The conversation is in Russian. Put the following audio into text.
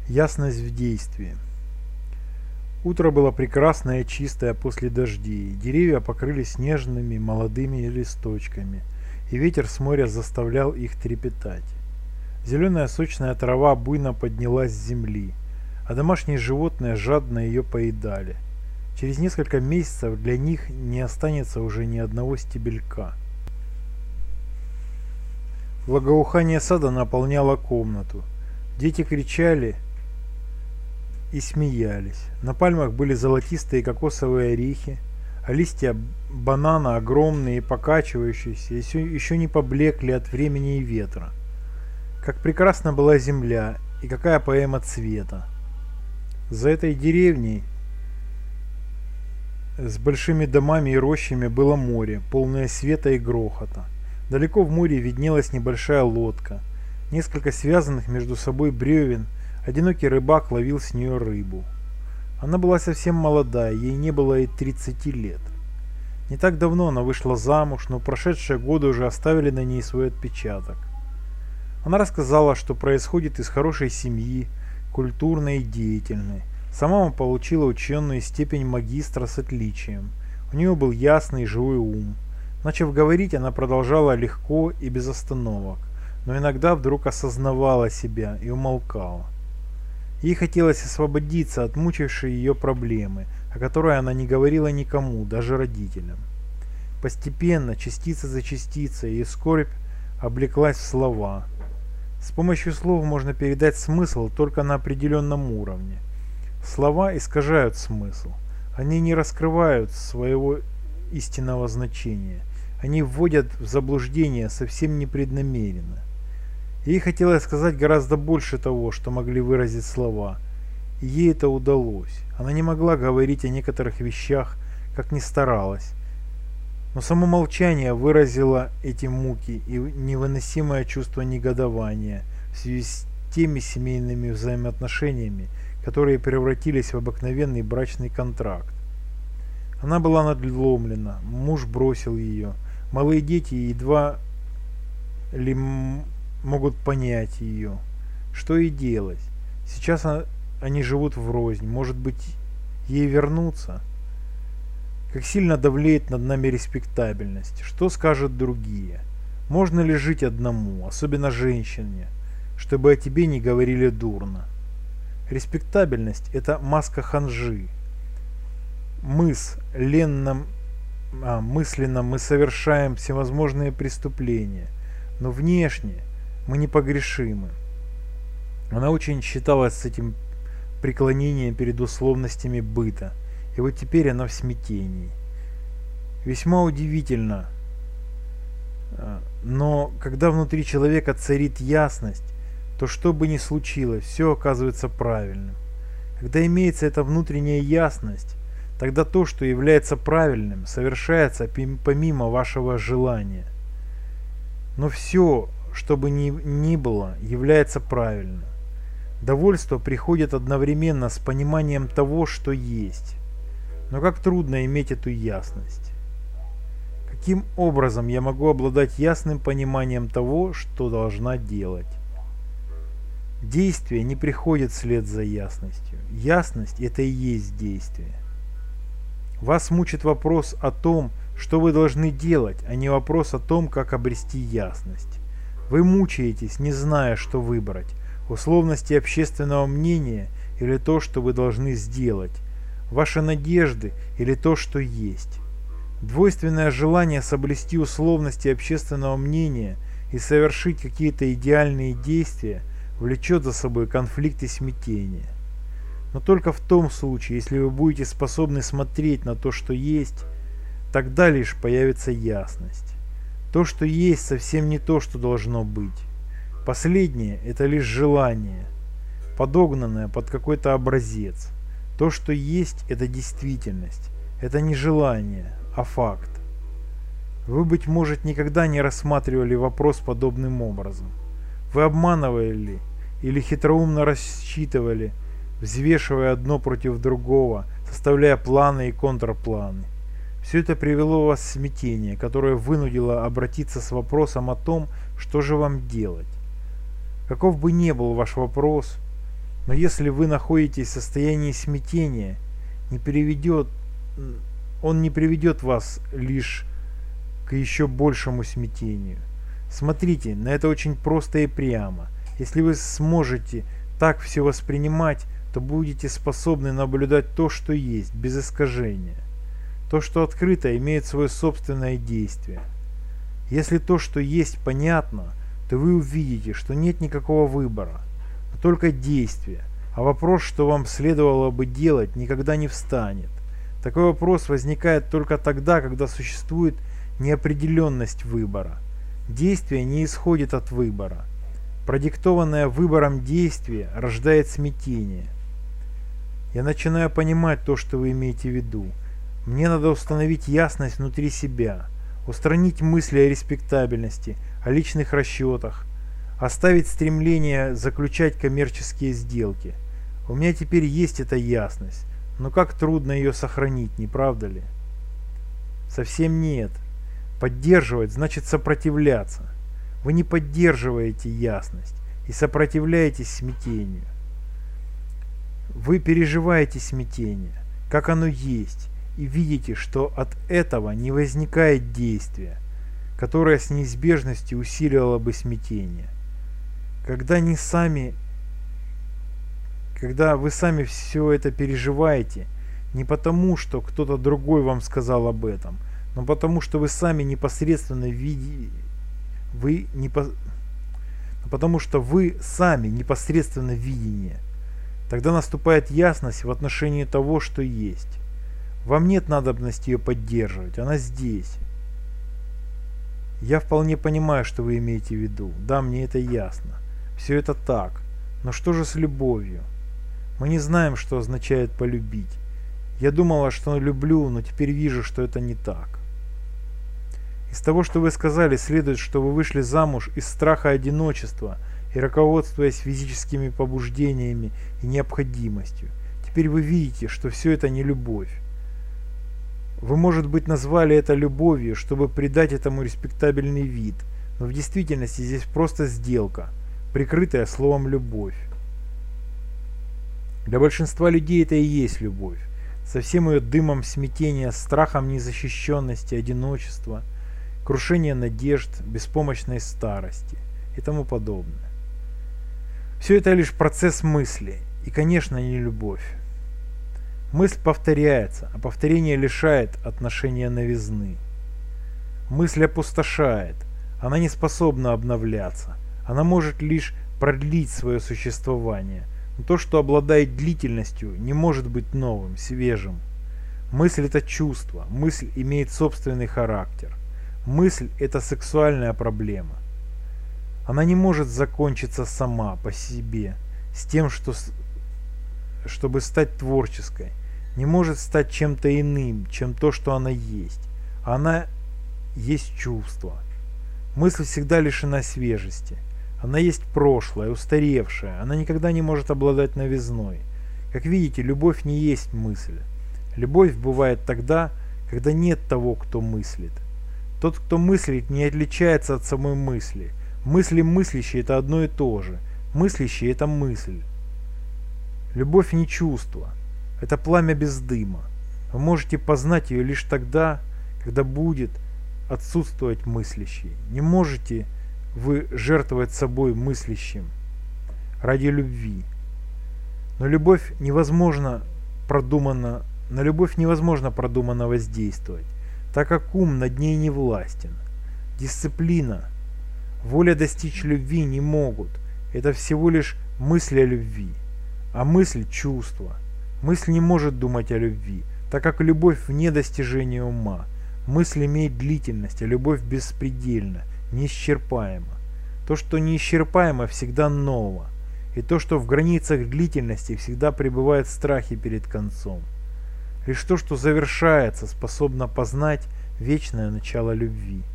Ясность в действии. Утро было прекрасное и чистое после дождей. Деревья покрылись снежными молодыми листочками, и ветер с моря заставлял их трепетать. Зеленая сочная трава буйно поднялась с земли, а домашние животные жадно ее поедали. Через несколько месяцев для них не останется уже ни одного стебелька. Благоухание сада наполняло комнату. Дети кричали и смеялись. На пальмах были золотистые кокосовые орехи, а листья банана огромные и покачивающиеся еще не поблекли от времени и ветра. Как прекрасна была земля и какая поэма цвета. За этой деревней с большими домами и рощами было море, полное света и грохота. Далеко в море виднелась небольшая лодка. Несколько связанных между собой бревен, одинокий рыбак ловил с нее рыбу. Она была совсем молодая, ей не было и 30 лет. Не так давно она вышла замуж, но прошедшие годы уже оставили на ней свой отпечаток. Она рассказала, что происходит из хорошей семьи, культурной и деятельной. Сама она получила ученую степень магистра с отличием. У нее был ясный и живой ум. Начав говорить, она продолжала легко и без остановок, но иногда вдруг осознавала себя и умолкала. Ей хотелось освободиться от мучившей ее проблемы, о которой она не говорила никому, даже родителям. Постепенно, частица за частицей, ее скорбь облеклась в слова. С помощью слов можно передать смысл только на определенном уровне. Слова искажают смысл. Они не раскрывают своего истинного значения. Они вводят в заблуждение совсем непреднамеренно. Ей хотелось сказать гораздо больше того, что могли выразить слова. И ей это удалось. Она не могла говорить о некоторых вещах, как ни старалась. Но само молчание выразило эти муки и невыносимое чувство негодования в связи с теми семейными взаимоотношениями, которые превратились в обыкновенный брачный контракт. Она была надломлена, муж бросил ее, малые дети едва ли могут понять ее. Что ей делать? Сейчас они живут врознь, может быть, ей вернуться? Как сильно давлеет над нами респектабельность. Что скажут другие? Можно ли жить одному, особенно женщине, чтобы о тебе не говорили дурно? Респектабельность – это маска ханжи. Мысленно мы совершаем всевозможные преступления, но внешне мы непогрешимы. Она очень считалась с этим преклонением перед условностями быта, и вот теперь она в смятении. Весьма удивительно, но когда внутри человека царит ясность, то что бы ни случилось, все оказывается правильным. Когда имеется эта внутренняя ясность, тогда то, что является правильным, совершается помимо вашего желания. Но все, что бы ни было, является правильным. Довольство приходит одновременно с пониманием того, что есть. Но как трудно иметь эту ясность. Каким образом я могу обладать ясным пониманием того, что должна делать? Действие не приходит вслед за ясностью. Ясность – это и есть действие. Вас мучит вопрос о том, что вы должны делать, а не вопрос о том, как обрести ясность. Вы мучаетесь, не зная, что выбрать – условности общественного мнения или то, что вы должны сделать, ваши надежды или то, что есть. Двойственное желание соблюсти условности общественного мнения и совершить какие-то идеальные действия влечет за собой конфликт и смятение. Но только в том случае, если вы будете способны смотреть на то, что есть, тогда лишь появится ясность. То, что есть, совсем не то, что должно быть. Последнее – это лишь желание, подогнанное под какой-то образец. То, что есть, это действительность. Это не желание, а факт. Вы, быть может, никогда не рассматривали вопрос подобным образом. Вы обманывали или хитроумно рассчитывали, взвешивая одно против другого, составляя планы и контрпланы. Все это привело вас в смятение, которое вынудило обратиться с вопросом о том, что же вам делать. Каков бы ни был ваш вопрос, Но если вы находитесь в состоянии смятения, не приведет, он не приведет вас лишь к еще большему смятению. Смотрите, на это очень просто и прямо. Если вы сможете так все воспринимать, то будете способны наблюдать то, что есть, без искажения. То, что открыто, имеет свое собственное действие. Если то, что есть, понятно, то вы увидите, что нет никакого выбора, но только действие, а вопрос, что вам следовало бы делать, никогда не встанет. Такой вопрос возникает только тогда, когда существует неопределенность выбора. Действие не исходит от выбора. Продиктованное выбором действие рождает смятение. Я начинаю понимать то, что вы имеете в виду. Мне надо установить ясность внутри себя, устранить мысли о респектабельности, о личных расчетах, оставить стремление заключать коммерческие сделки. У меня теперь есть эта ясность, но как трудно ее сохранить, не правда ли? Совсем нет. Поддерживать значит сопротивляться. Вы не поддерживаете ясность и сопротивляетесь смятению. Вы переживаете смятение, как оно есть, и видите, что от этого не возникает действия, которое с неизбежностью усиливало бы смятение. Когда вы сами все это переживаете, не потому, что кто-то другой вам сказал об этом, но потому, что вы сами непосредственно потому что вы сами непосредственно видение. Тогда наступает ясность в отношении того, что есть. Вам нет надобности ее поддерживать, она здесь. Я вполне понимаю, что вы имеете в виду. Да, мне это ясно. Все это так. Но что же с любовью? Мы не знаем, что означает полюбить. Я думала, что люблю, но теперь вижу, что это не так. Из того, что вы сказали, следует, что вы вышли замуж из страха одиночества и руководствуясь физическими побуждениями и необходимостью. Теперь вы видите, что все это не любовь. Вы, может быть, назвали это любовью, чтобы придать этому респектабельный вид, но в действительности здесь просто сделка, прикрытая словом «любовь». Для большинства людей это и есть любовь, со всем ее дымом смятения, страхом незащищенности, одиночества, крушения надежд, беспомощной старости и тому подобное. Все это лишь процесс мысли, и, конечно, не любовь. Мысль повторяется, а повторение лишает отношения новизны. Мысль опустошает, она не способна обновляться, она может лишь продлить свое существование, но то, что обладает длительностью, не может быть новым, свежим. Мысль – это чувство, мысль имеет собственный характер. Мысль – это сексуальная проблема. Она не может закончиться сама по себе, с тем, чтобы стать творческой, не может стать чем-то иным, чем то, что она есть. Она есть чувство. Мысль всегда лишена свежести. Она есть прошлое, устаревшее. Она никогда не может обладать новизной. Как видите, любовь не есть мысль. Любовь бывает тогда, когда нет того, кто мыслит. Тот, кто мыслит, не отличается от самой мысли. Мысли мыслящие – это одно и то же. Мыслящий – это мысль. Любовь не чувство. Это пламя без дыма. Вы можете познать ее лишь тогда, когда будет отсутствовать мыслящий. Не можете вы жертвовать собой мыслящим ради любви. Но на любовь невозможно продуманно воздействовать, так как ум над ней не властен. Дисциплина, воля достичь любви не могут. Это всего лишь мысль о любви. А мысль – чувство. Мысль не может думать о любви, так как любовь вне достижения ума. Мысль имеет длительность, а любовь беспредельна, неисчерпаема. То, что неисчерпаемо, всегда ново. И то, что в границах длительности, всегда пребывает в страхе перед концом. Лишь то, что завершается, способно познать вечное начало любви.